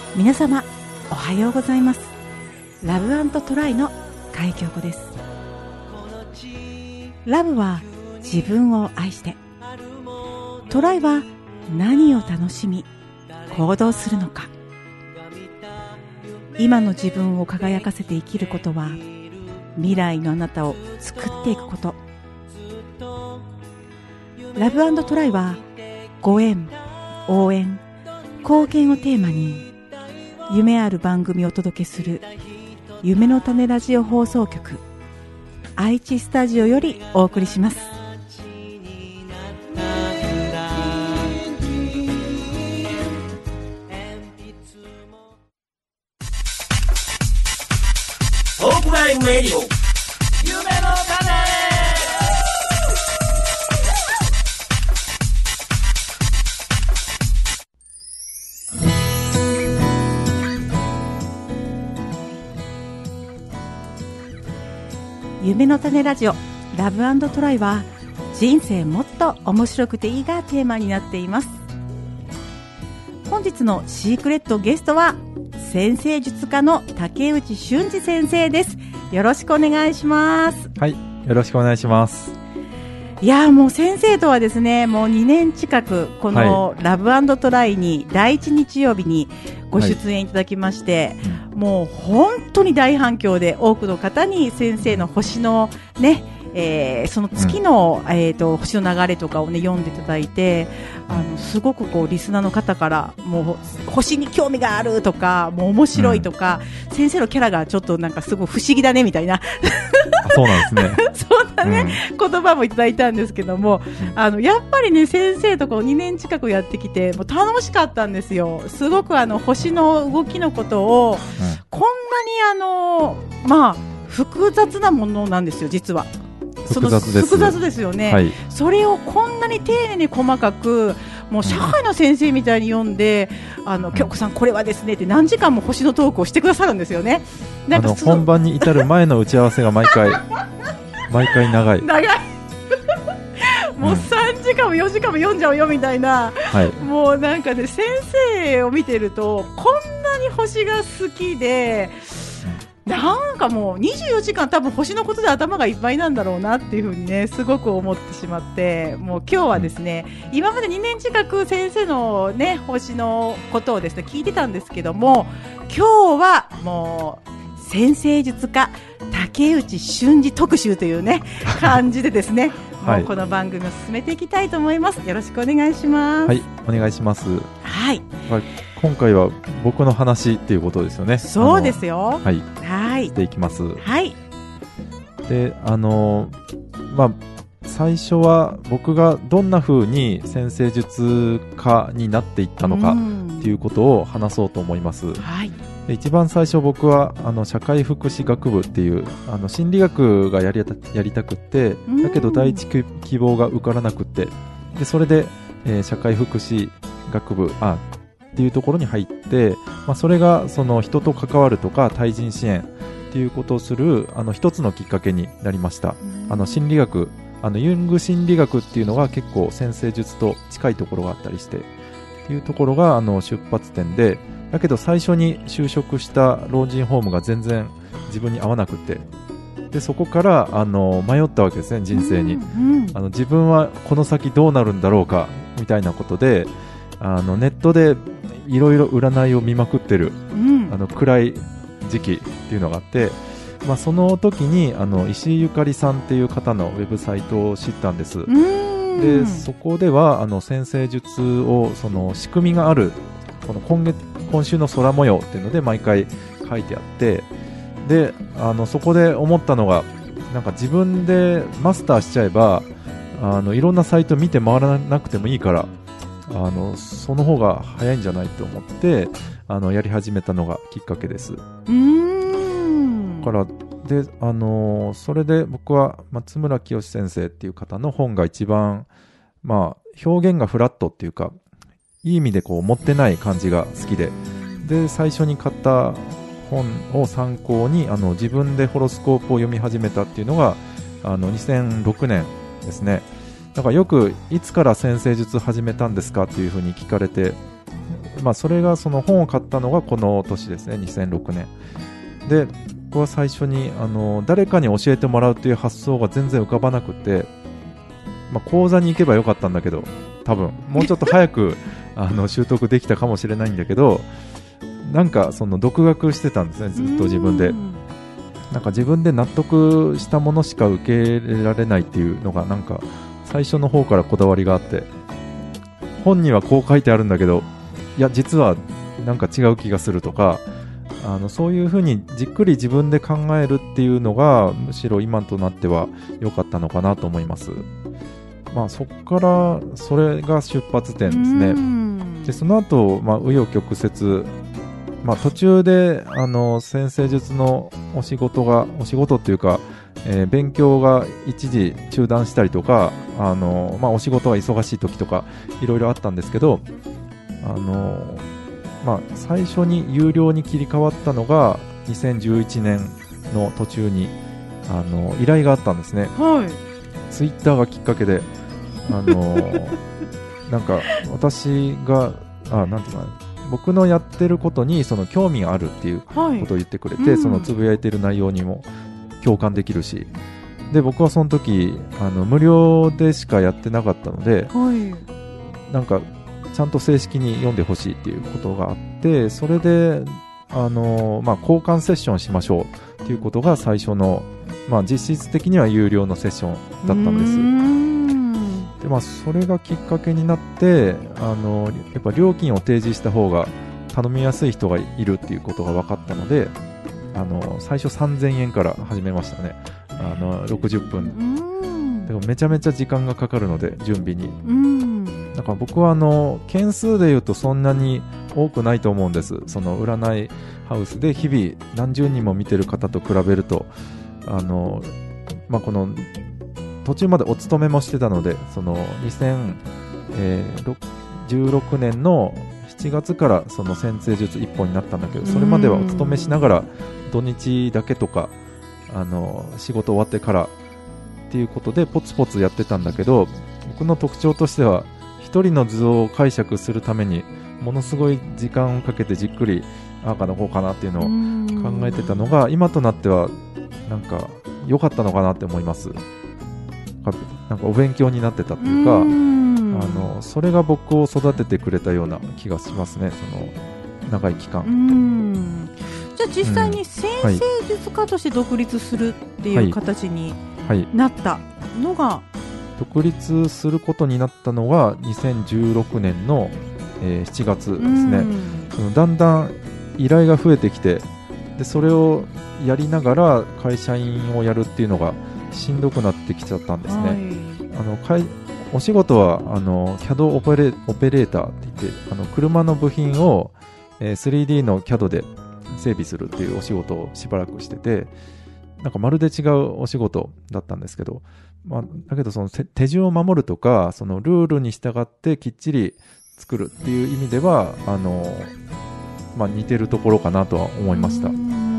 皆様おはようございます。ラブ&トライの海京子です。ラブは自分を愛して、トライは何を楽しみ行動するのか。今の自分を輝かせて生きることは、未来のあなたを作っていくこと。ラブ&トライはご縁、応援、貢献をテーマに夢ある番組をお届けする夢の種ラジオ放送局、愛知スタジオよりお送りします。 トークライブレディオ夢の種。 夢の種ラジオラブ&トライは、人生もっと面白くていいがテーマになっています。本日のシークレットゲストは先生術家の竹内俊二先生です。よろしくお願いします。 はい、よろしくお願いします。 いやもう先生とはですね、もう2年近くこのラブ&トライに第1日曜日にご出演いただきまして、もう本当に大反響で、多くの方に先生の星のね、その月の、星の流れとかをね読んでいただいて、すごくこうリスナーの方からもう星に興味があるとか、もう面白いとか、先生のキャラがちょっとなんかすごい不思議だねみたいなそうなんですねそんなね、言葉もいただいたんですけども、やっぱりね先生とこう2年近くやってきてもう楽しかったんですよ。すごく星の動きのことを、こんなにまあ複雑なものなんですよ、実は。 複雑です。 複雑ですよね、はい、それをこんなに丁寧に細かく、もう社会の先生みたいに読んで、京子さんこれはですねって何時間も星のトークをしてくださるんですよね。 なんか本番に至る前の打ち合わせが毎回長いもう3時間も4時間も読んじゃうよみたいな、はい、もうなんかね、先生を見てるとこんなに星が好きで、なんかもう24時間多分星のことで頭がいっぱいなんだろうなっていう風にね、すごく思ってしまって、もう今日はですね、今まで2年近く先生のね星のことをですね聞いてたんですけども、今日はもう先生術家竹内俊二特集というね感じでですねもうこの番組を進めていきたいと思います。よろしくお願いします。 はい、お願いします。 はい、 今回は僕の話っていうことですよね。 そうですよ。 はい、していきます。 はい。 で、最初は僕がどんな風に先生術家になっていったのかっていうことを話そうと思います。 はい。 で、一番最初僕は社会福祉学部っていう心理学がやりたくって、だけど第一希望が受からなくって、でそれで、社会福祉学部っていうところに入って、それがその人と関わるとか対人支援っていうことをする一つのきっかけになりました。心理学、ユング心理学っていうのが結構先生術と近いところがあったりしてっていうところが出発点で、だけど最初に就職した老人ホームが全然自分に合わなくて、でそこから迷ったわけですね、人生に。自分はこの先どうなるんだろうかみたいなことで、ネットでいろいろ占いを見まくってる、暗い時期っていうのがあって、その時に石井ゆかりさんっていう方のウェブサイトを知ったんです。でそこでは先生術をその仕組みがある、この今週の空模様っていうので毎回書いてあって、でそこで思ったのが、なんか自分でマスターしちゃえばいろんなサイト見て回らなくてもいいから、その方が早いんじゃないと思ってやり始めたのがきっかけです。からでそれで僕は松村清先生っていう方の本が一番、表現がフラットっていうか、いい意味でこう持ってない感じが好きで、で最初に買った本を参考に自分でホロスコープを読み始めたっていうのが2006年ですね。だからよくいつから先生術始めたんですかっていうふうに聞かれて、 それがその本を買ったのがこの年ですね、2006年で。僕は最初に誰かに教えてもらうという発想が全然浮かばなくて、講座に行けばよかったんだけど、多分もうちょっと早く習得できたかもしれないんだけど、なんかその独学してたんですね、ずっと自分で。なんか自分で納得したものしか受け入れられないっていうのがなんか最初の方からこだわりがあって、本にはこう書いてあるんだけど、いや実はなんか違う気がするとか、そういうふうにじっくり自分で考えるっていうのがむしろ今となっては良かったのかなと思います。そこからそれが出発点ですね。でその後、紆余曲折、途中で先生術のお仕事っていうか、勉強が一時中断したりとか、お仕事が忙しい時とかいろいろあったんですけど、最初に有料に切り替わったのが2011年の途中に依頼があったんですね。ツイッターがきっかけでなんか私がなんていうかな、僕のやってることにその興味があるっていうことを言ってくれて、そのつぶやいてる内容にも共感できるし、で僕はその時無料でしかやってなかったので、なんかちゃんと正式に読んでほしいっていうことがあって、それで交換セッションしましょうっていうことが最初の、実質的には有料のセッションだったんです。でそれがきっかけになって、やっぱ料金を提示した方が頼みやすい人がいるっていうことが分かったので、最初3000円から始めましたね。60分でもめちゃめちゃ時間がかかるので、準備に。だから僕は件数でいうとそんなに多くないと思うんです。その占いハウスで日々何十人も見てる方と比べると、この途中までお勤めもしてたので、その2016年の7月からその先生術一本になったんだけど、それまではお勤めしながら土日だけとか仕事終わってからっていうことでポツポツやってたんだけど、僕の特徴としては一人の図を解釈するためにものすごい時間をかけてじっくりああかなこうかなっていうのを考えてたのが、今となってはなんか良かったのかなって思います。なんかお勉強になってたっていうか、それが僕を育ててくれたような気がしますね、その長い期間。 じゃあ実際に先生術家として独立するっていう形になったのが、 独立することになったのが2016年の、7月ですね。だんだん依頼が増えてきて、でそれをやりながら会社員をやるっていうのがしんどくなってきちゃったんですね。お仕事はCAD オペレーターって言って、車の部品を、3D の CAD で整備するっていうお仕事をしばらくしてて、なんかまるで違うお仕事だったんですけど、だけどその手順を守るとか、そのルールに従ってきっちり作るっていう意味では似てるところかなとは思いました。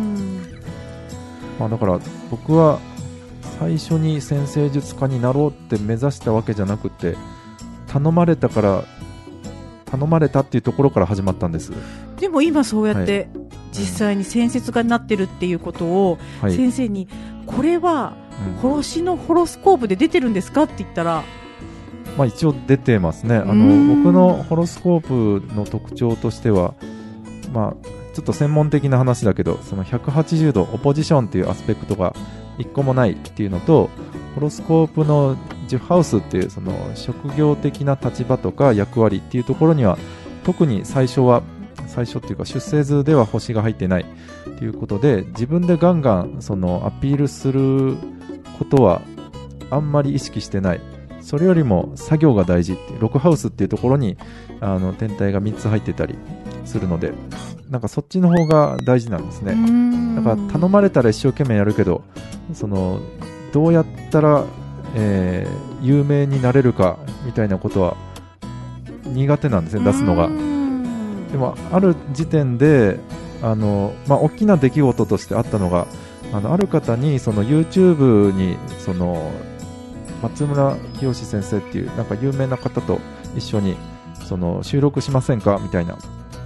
だから僕は最初に先生術家になろうって目指したわけじゃなくて、頼まれたっていうところから始まったんです。 でも今そうやって実際に先生家になってるっていうことを先生に、これは星のホロスコープで出てるんですかって言ったら、 一応出てますね。僕のホロスコープの特徴としては、ちょっと専門的な話だけど、その180度オポジションっていうアスペクトが一個もないっていうのと、ホロスコープの10ハウスっていうその職業的な立場とか役割っていうところには、特に最初っていうか出生図では星が入ってないっていうことで、自分でガンガンそのアピールすることはあんまり意識してない。それよりも作業が大事っていう6ハウスっていうところに天体が3つ入ってたりするので、なんかそっちの方が大事なんですね。だから頼まれたら一生懸命やるけど、どうやったら、有名になれるかみたいなことは苦手なんですね、出すのが。でもある時点で大きな出来事としてあったのが、ある方にその YouTube にその松村清先生っていうなんか有名な方と一緒にその収録しませんかみたいな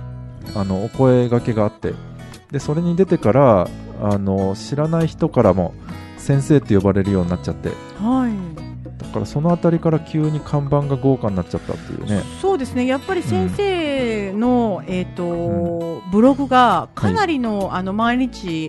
お声掛けがあって、でそれに出てから知らない人からも先生って呼ばれるようになっちゃって、 はい、 だからそのあたりから急に看板が豪華になっちゃったっていうね。 そうですね、やっぱり先生の、ブログがかなりの、毎日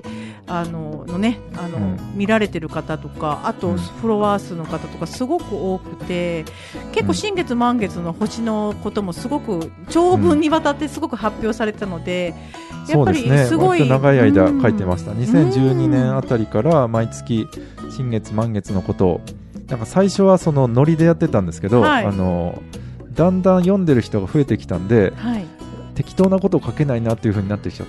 見られてる方とか、あとフォロワー数の方とかすごく多くて、結構新月満月の星のこともすごく長文にわたってすごく発表されてたので、やっぱりすごい、 割と長い間書いてました。2012年あたりから毎月新月満月のことを、なんか最初はそのノリでやってたんですけど、 はい、 だんだん読んでる人が増えてきたんで、 はい、 適当なことを書けないなっていう風になってきちゃって、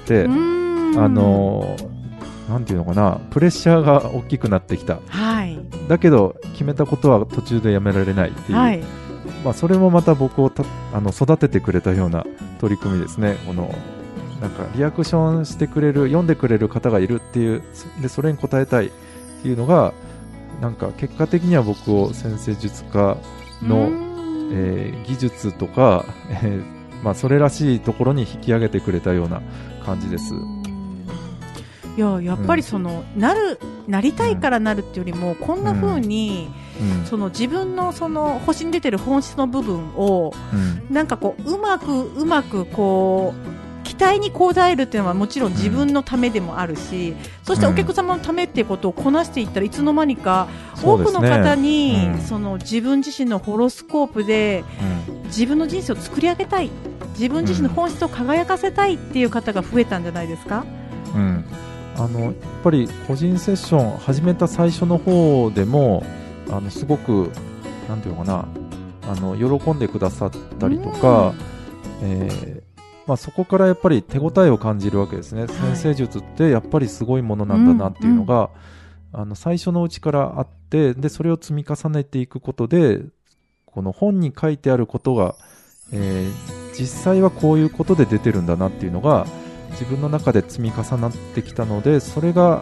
なんていうのかな、プレッシャーが大きくなってきた、 はい、だけど決めたことは途中でやめられないっていう、はい、それもまた僕を育ててくれたような取り組みですね。なんかリアクションしてくれる、読んでくれる方がいるっていう、でそれに応えたいっていうのが、なんか結果的には僕を先生術家の、技術とか、それらしいところに引き上げてくれたような感じです。 やっぱりなりたいからなるっていうよりも、こんな風に、自分の星に出てる本質の部分を、なんかうまく期待に応えるっていうのはもちろん自分のためでもあるし、そしてお客様のためっていうことをこなしていったら、いつの間にか多くの方に、自分自身のホロスコープで、自分の人生を作り上げたい、自分自身の本質を輝かせたいっていう方が増えたんじゃないですか。 やっぱり個人セッション始めた最初の方でもすごくなんていうのかな、喜んでくださったりとか、そこからやっぱり手応えを感じるわけですね。先生術ってやっぱりすごいものなんだなっていうのが、最初のうちからあって、でそれを積み重ねていくことで、この本に書いてあることが、実際はこういうことで出てるんだなっていうのが自分の中で積み重なってきたので、それが、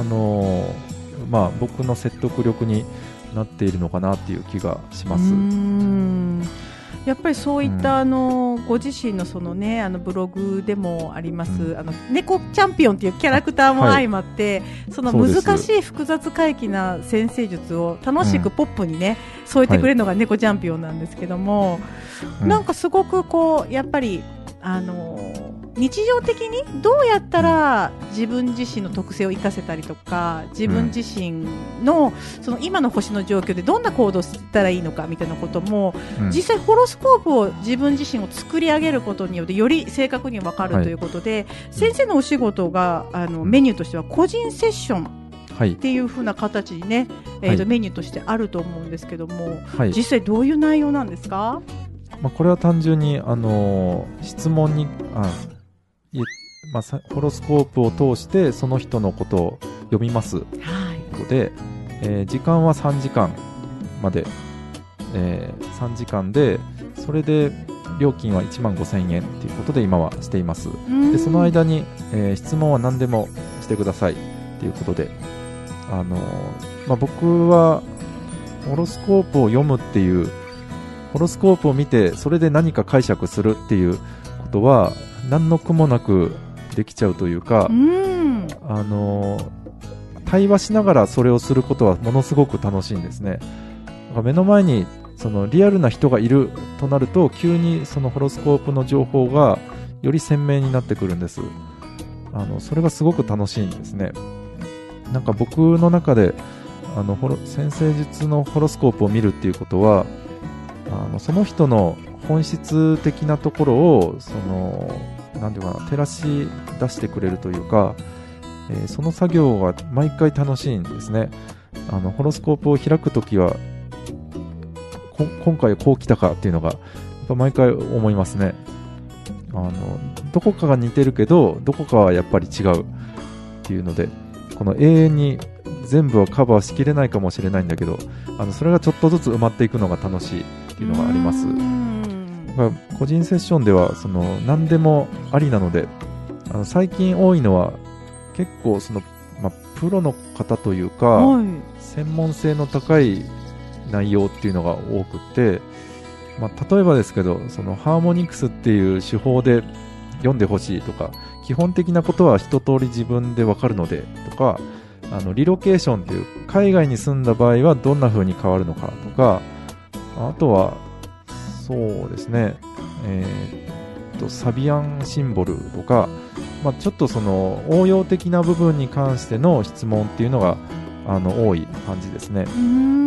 僕の説得力になっているのかなっていう気がします。 やっぱりそういった、ご自身のブログでもあります、猫チャンピオンというキャラクターも相まって、その難しい複雑回帰な先生術を楽しくポップにね、添えてくれるのが猫チャンピオンなんですけども、なんかすごくやっぱり日常的にどうやったら自分自身の特性を生かせたりとか、自分自身の今の星の状況でどんな行動をしたらいいのかみたいなことも、実際ホロスコープを自分自身を作り上げることによってより正確に分かるということで、先生のお仕事がメニューとしては個人セッションっていう風な形にね、メニューとしてあると思うんですけども、実際どういう内容なんですか？ これは単純に質問にホロスコープを通してその人のことを読みます、ということで、時間は3時間まで、3時間で、それで料金は15,000円ということで今はしています。でその間に、質問は何でもしてくださいということで、僕はホロスコープを読むっていう、ホロスコープを見てそれで何か解釈するっていうことは何の苦もなくできちゃうというか、対話しながらそれをすることはものすごく楽しいんですね。目の前にリアルな人がいるとなると、急にそのホロスコープの情報がより鮮明になってくるんです。それがすごく楽しいんですね。なんか僕の中で先生術のホロスコープを見るっていうことは、その人の本質的なところをなんていうかな、照らし出してくれるというか、その作業が毎回楽しいんですね。ホロスコープを開くときは今回こう来たかっていうのがやっぱ毎回思いますね。どこかが似てるけどどこかはやっぱり違うっていうので、この永遠に全部はカバーしきれないかもしれないんだけど、それがちょっとずつ埋まっていくのが楽しいっていうのがあります。個人セッションでは何でもありなので、最近多いのは結構プロの方というか、専門性の高い内容っていうのが多くて、例えばですけど、ハーモニクスっていう手法で読んでほしいとか、基本的なことは一通り自分でわかるのでとか、リロケーションっていう海外に住んだ場合はどんな風に変わるのかとか、あとはそうですね、サビアンシンボルとか、ちょっとその応用的な部分に関しての質問っていうのが多い感じですね。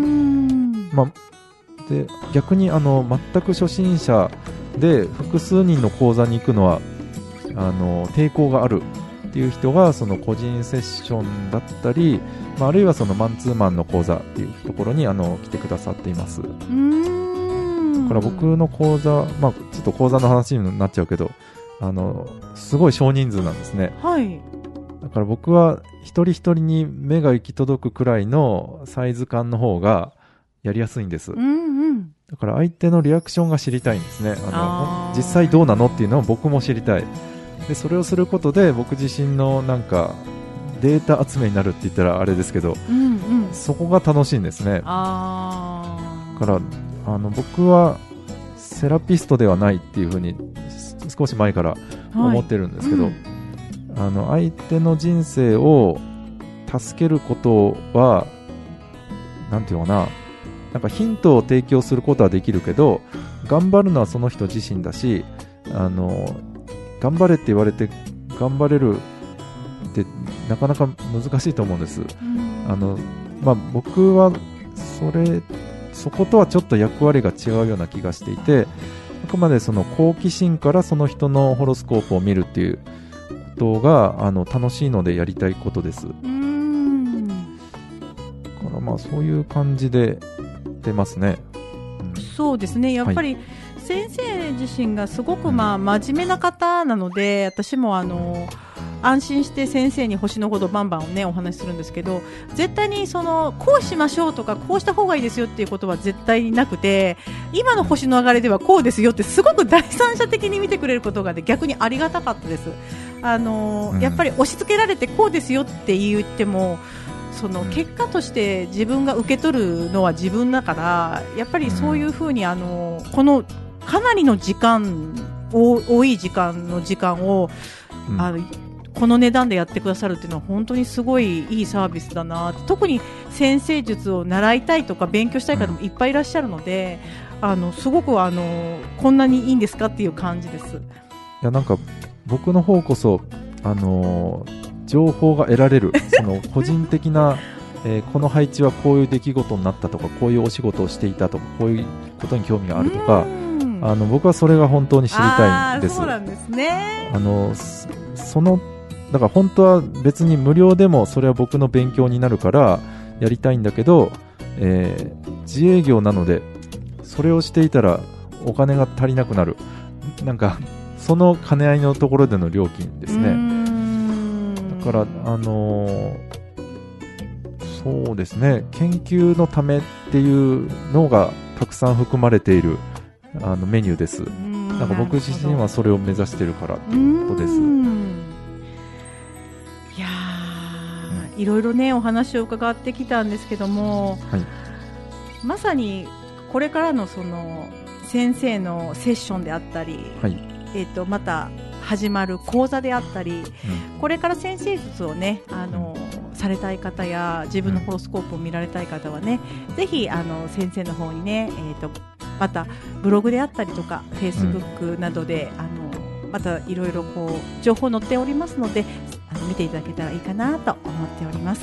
で逆に全く初心者で複数人の講座に行くのは抵抗があるっていう人がその個人セッションだったり、あるいはそのマンツーマンの講座っていうところに来てくださっています。だから僕の講座、ちょっと講座の話になっちゃうけど、すごい少人数なんですね。 はい。 だから僕は一人一人に目が行き届くくらいのサイズ感の方がやりやすいんです。だから相手のリアクションが知りたいんですね。実際どうなのっていうのを僕も知りたい。でそれをすることで僕自身のなんかデータ集めになるって言ったらあれですけど、そこが楽しいんですね。だから僕はセラピストではないっていうふうに少し前から思ってるんですけど、相手の人生を助けることはなんていうのかな、なんかヒントを提供することはできるけど、頑張るのはその人自身だし、頑張れって言われて頑張れるってなかなか難しいと思うんです。僕はそことはちょっと役割が違うような気がしていて、あくまでその好奇心からその人のホロスコープを見るっていうことが楽しいのでやりたいことです。だからそういう感じで出ますね。 そうですね。やっぱり、先生自身がすごく真面目な方なので、私も安心して先生に星のことバンバンねお話しするんですけど、絶対にこうしましょうとかこうした方がいいですよっていうことは絶対になくて、今の星の流れではこうですよってすごく第三者的に見てくれることが、逆にありがたかったです。やっぱり押し付けられてこうですよって言っても、その結果として自分が受け取るのは自分だから、やっぱりそういうふうにこのかなりの時間多い時間を、この値段でやってくださるっていうのは本当にすごいいいサービスだな。特に先生術を習いたいとか勉強したい方もいっぱいいらっしゃるので、すごくこんなにいいんですかっていう感じです。いや、なんか僕の方こそ情報が得られるその個人的な、この配置はこういう出来事になったとか、こういうお仕事をしていたとか、こういうことに興味があるとか、僕はそれが本当に知りたいんです。 そうなんですね。 だから本当は別に無料でもそれは僕の勉強になるからやりたいんだけど、自営業なのでそれをしていたらお金が足りなくなる。なんかその兼ね合いのところでの料金ですね。だからそうですね、研究のためっていうのがたくさん含まれているメニューです。なんか僕自身はそれを目指しているからということです。 いやいろいろねお話を伺ってきたんですけども、まさにこれからのその先生のセッションであったり、また始まる講座であったり、これから先生術をねされたい方や自分のホロスコープを見られたい方はね、ぜひ先生の方にね、またブログであったりとかフェイスブックなどで、またいろいろこう情報載っておりますので、見ていただけたらいいかなと思っております。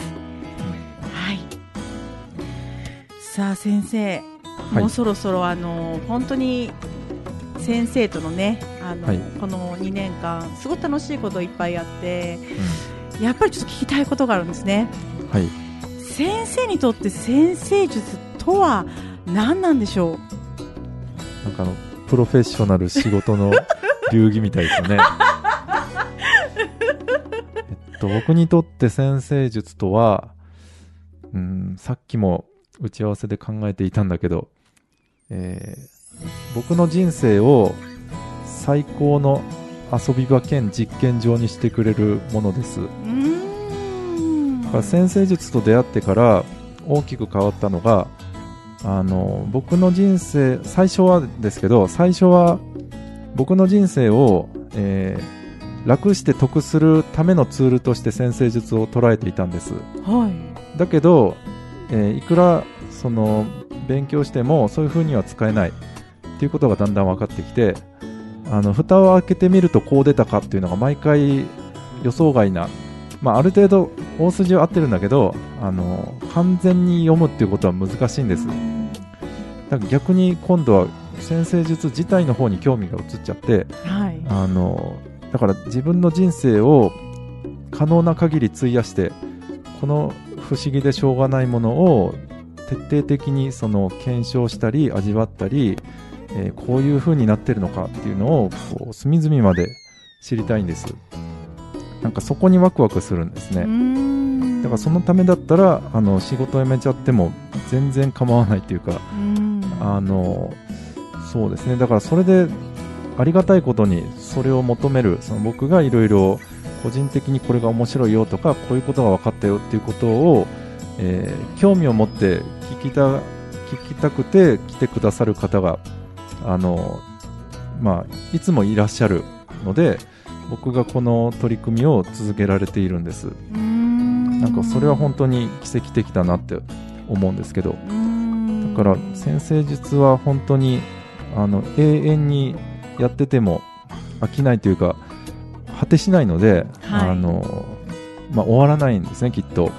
さあ先生、もうそろそろ本当に先生とのねこの2年間すごく楽しいこといっぱいあって、やっぱりちょっと聞きたいことがあるんですね。先生にとって先生術とは何なんでしょう。 なんかプロフェッショナル仕事の流儀みたいですよね。僕にとって先生術とは、さっきも打ち合わせで考えていたんだけど、僕の人生を最高の遊び場兼実験場にしてくれるものです。だから先生術と出会ってから大きく変わったのが、僕の人生、最初は僕の人生を、 楽して得するためのツールとして占星術を捉えていたんです。 はい。 だけど、いくらその勉強してもそういう風には使えないっていうことがだんだん分かってきて、蓋を開けてみるとこう出たかっていうのが毎回予想外な、ある程度大筋は合ってるんだけど、完全に読むっていうことは難しいんです。だから逆に今度は占星術自体の方に興味が移っちゃって、 はい、 だから自分の人生を可能な限り費やして、この不思議でしょうがないものを徹底的にその検証したり味わったり、こういう風になってるのかっていうのをこう隅々まで知りたいんです。なんかそこにワクワクするんですね。だからそのためだったら仕事辞めちゃっても全然構わないっていうか、そうですね。だからそれでありがたいことにそれを求める、その僕がいろいろ個人的にこれが面白いよとか、こういうことが分かったよっていうことを、興味を持って聞きたくて来てくださる方がいつもいらっしゃるので、僕がこの取り組みを続けられているんです。なんかそれは本当に奇跡的だなって思うんですけど、だから占星術は本当に永遠にやってても飽きないというか果てしないので、はい、終わらないんですね、きっと、はい、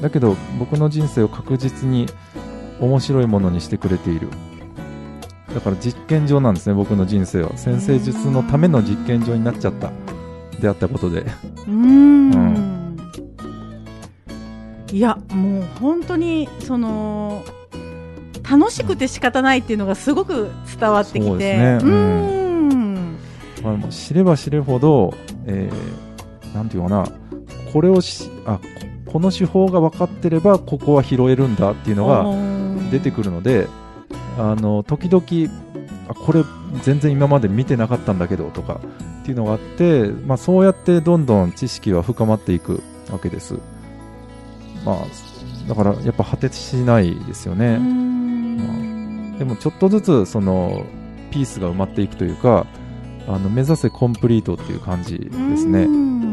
だけど僕の人生を確実に面白いものにしてくれている。だから実験場なんですね、僕の人生は。占星術のための実験場になっちゃった、出会ったことで。 いや、もう本当に楽しくて仕方ないっていうのがすごく伝わってきて、そうですね、 知れば知るほど、なんていうかな、この手法が分かってればここは拾えるんだっていうのが出てくるので、時々これ全然今まで見てなかったんだけどとかっていうのがあって、そうやってどんどん知識は深まっていくわけです。だからやっぱ果てしないですよね。でもちょっとずつそのピースが埋まっていくというか、目指せコンプリートっていう感じですね。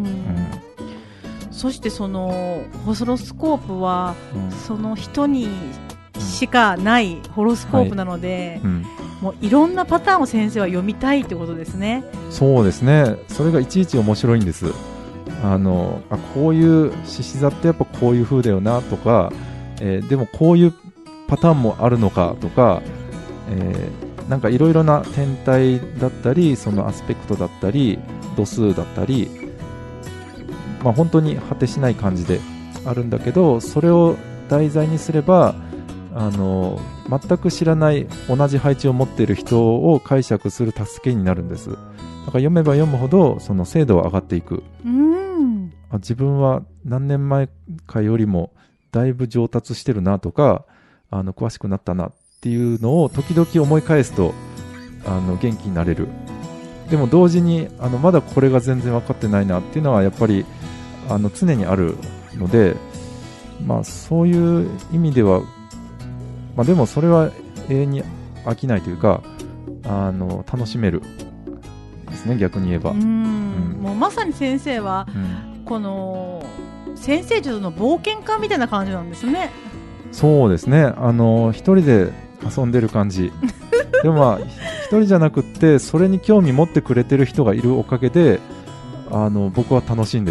そしてそのホロスコープは、その人にしかないホロスコープなので、もういろんなパターンを先生は読みたいってことですね。 そうですね。それがいちいち面白いんです。こういう獅子座ってやっぱこういう風だよなとか、でもこういうパターンもあるのかとか、なんかいろいろな天体だったり、そのアスペクトだったり度数だったり、本当に果てしない感じであるんだけど、それを題材にすれば全く知らない同じ配置を持っている人を解釈する助けになるんです。だから読めば読むほどその精度は上がっていく。自分は何年前かよりもだいぶ上達してるなとか、詳しくなったなっていうのを時々思い返すと元気になれる。でも同時にまだこれが全然分かってないなっていうのはやっぱり常にあるので、そういう意味では、でもそれは永遠に飽きないというか楽しめるですね、逆に言えば。 もうまさに先生は、この占星術の冒険家みたいな感じなんですね。 そうですね、一人で遊んでる感じでも一人じゃなくってそれに興味持ってくれてる人がいるおかげで僕は楽しいんです。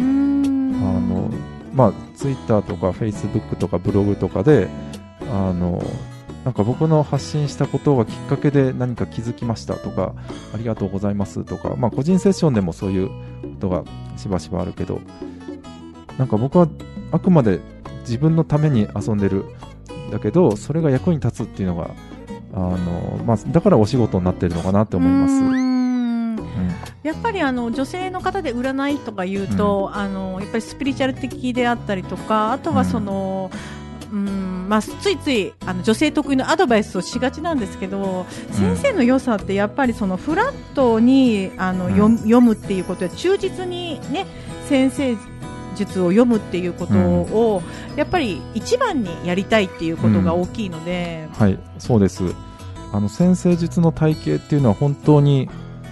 ツイッターとかフェイスブックとかブログとかでなんか僕の発信したことがきっかけで何か気づきましたとか、ありがとうございますとか、個人セッションでもそういうことがしばしばあるけど、なんか僕はあくまで自分のために遊んでるだけど、それが役に立つっていうのがだからお仕事になってるのかなって思います。 やっぱり女性の方で占いとか言うと、やっぱりスピリチュアル的であったりとか、あとはついつい女性得意のアドバイスをしがちなんですけど、先生の良さってやっぱりそのフラットに読むっていうことや忠実にね、先生術を読むっていうことを、やっぱり一番にやりたいっていうことが大きいので、 はい、そうです。占星術の体系っていうのは本当に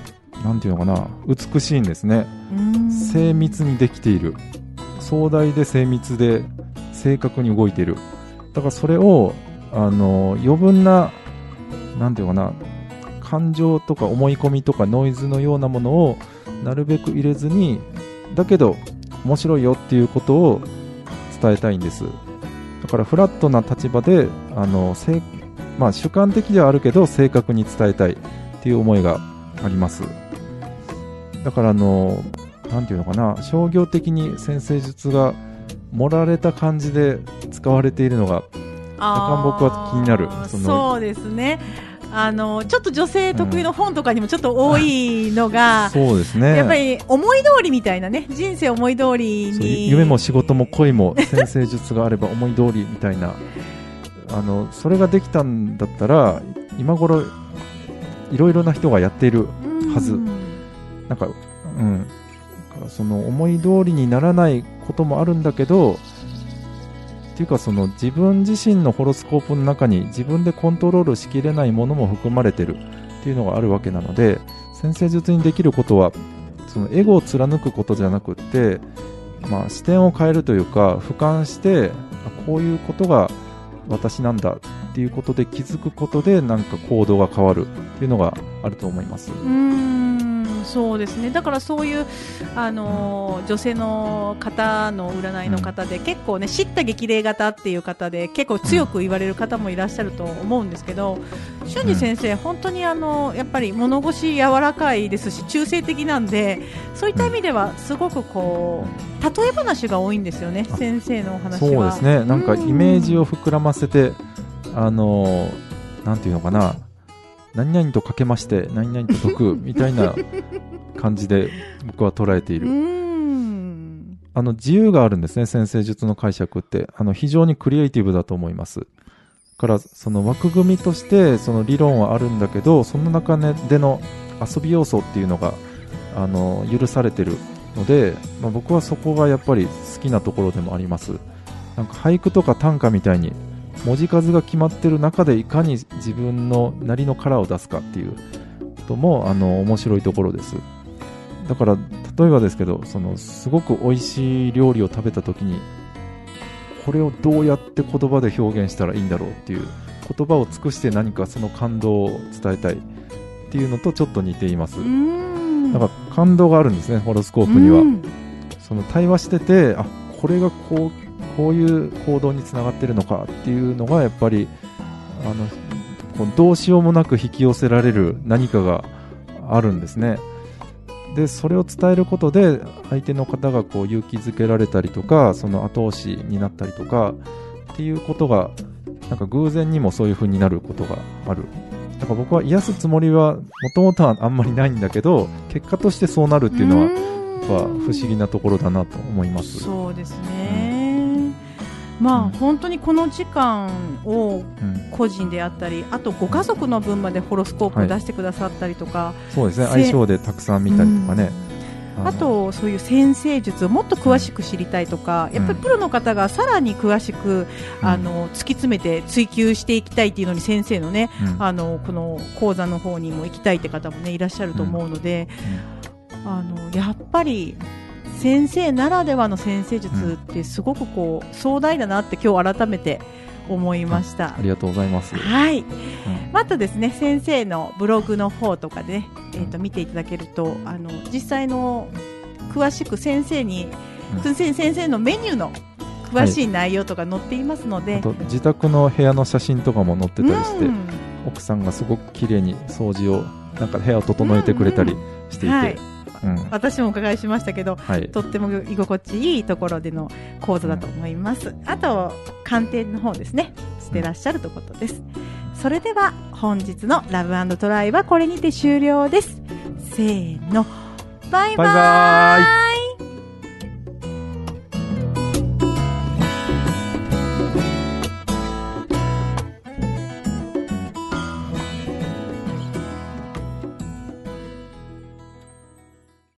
なんていうのかな、美しいんですね。精密にできている、壮大で精密で正確に動いている。だからそれを余分な、なんていうのかな、感情とか思い込みとかノイズのようなものをなるべく入れずに、だけど面白いよっていうことを伝えたいんです。だからフラットな立場で主観的ではあるけど正確に伝えたいっていう思いがあります。だからなんていうのかな、商業的に占星術が盛られた感じで使われているのが若干僕は気になる。 そうですね。ちょっと女性得意の本とかにもちょっと多いのが、 そうですね。 やっぱり思い通りみたいなね、人生思い通りに、 夢も仕事も恋も占星術があれば思い通りみたいなそれができたんだったら今頃いろいろな人がやっているはず。なんかその思い通りにならないこともあるんだけど、っていうか自分自身のホロスコープの中に自分でコントロールしきれないものも含まれてるっていうのがあるわけなので、占星術にできることはそのエゴを貫くことじゃなくって、視点を変えるというか、俯瞰してこういうことが私なんだっていうことで気づくことで、なんか行動が変わるっていうのがあると思います。 そうですね。だからそういう女性の方の占いの方で、結構ね、叱咤激励型っていう方で結構強く言われる方もいらっしゃると思うんですけど、俊二先生、本当にやっぱり物腰柔らかいですし中性的なんで、そういった意味ではすごく例え話が多いんですよね、先生のお話は。 そうですね。なんかイメージを膨らませてなんていうのかな、何々とかけまして何々と解くみたいな感じで僕は捉えている。自由があるんですね、占星術の解釈って。非常にクリエイティブだと思います。だからその枠組みとしてその理論はあるんだけど、その中での遊び要素っていうのが許されてるので、僕はそこがやっぱり好きなところでもあります。なんか俳句とか短歌みたいに文字数が決まってる中でいかに自分のなりのカラーを出すかっていうことも面白いところです。だから例えばですけど、すごく美味しい料理を食べた時にこれをどうやって言葉で表現したらいいんだろうっていう言葉を尽くして何かその感動を伝えたいっていうのとちょっと似ています。だから感動があるんですね、ホロスコープには。その対話してて、これがこういう行動につながってるのかっていうのがやっぱりどうしようもなく引き寄せられる何かがあるんですね。でそれを伝えることで相手の方が勇気づけられたりとか、その後押しになったりとかっていうことがなんか偶然にもそういう風になることがある。だから僕は癒すつもりはもともとはあんまりないんだけど、結果としてそうなるっていうのはやっぱ不思議なところだなと思います。 そうですね。本当にこの時間を個人であったり、あとご家族の分までホロスコープを出してくださったりとか、 そうですね、相性でたくさん見たりとかね、 あとそういう占星術をもっと詳しく知りたいとか、やっぱりプロの方がさらに詳しく突き詰めて追求していきたいっていうのに、先生のね、この講座の方にも行きたいって方もねいらっしゃると思うので、やっぱり先生ならではの占星術ってすごく壮大だなって今日改めて思いました。 ありがとうございます。 はい。またですね、先生のブログの方とかで、ね、見ていただけると実際の詳しく先生のメニューの詳しい内容とか載っていますので、 あと自宅の部屋の写真とかも載ってたりして、奥さんがすごく綺麗に掃除をなんか部屋を整えてくれたりしていて、 私もお伺いしましたけど、とっても居心地いいところでの講座だと思います。あと鑑定の方ですね、してらっしゃるということです。それでは本日のラブ&トライはこれにて終了です。せーの、バイバーイ。